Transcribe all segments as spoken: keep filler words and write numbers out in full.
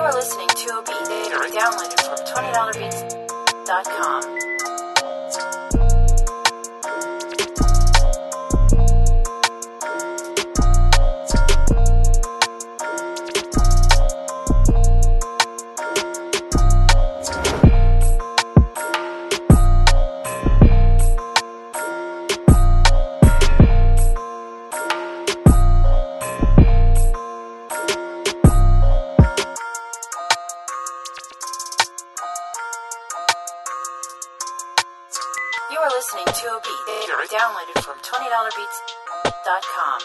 are listening to a beat downloaded from twenty dollar beats dot com. You are listening to a beat downloaded from twenty dollar beats dot com.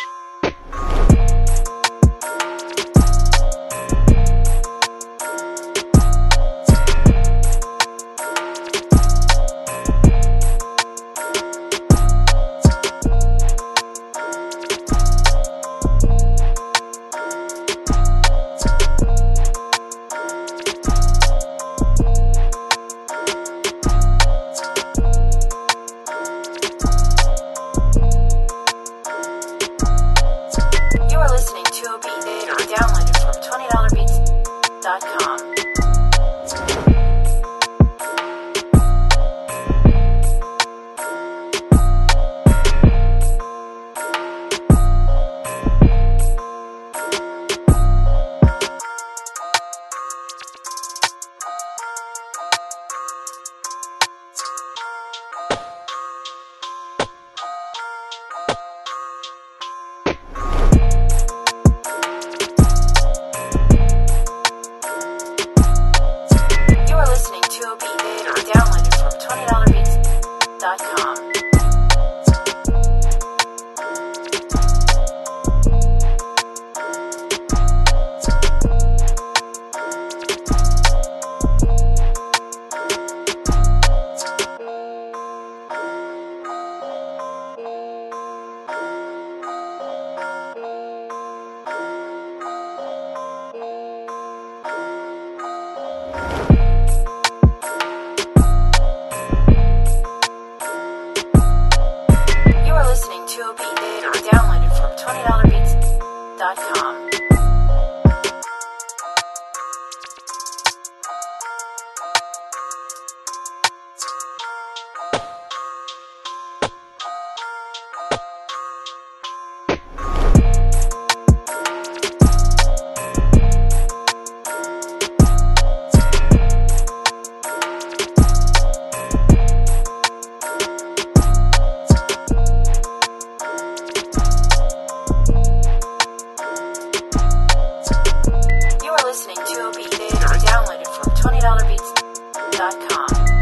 You are listening to a beat downloaded from twenty dollar beats dot com. Listening to a beat downloaded from twenty dollar beats dot com. Listening to a beat downloaded from twenty dollar beats dot com. Listening to a beat downloaded from twenty dollar beats dot com.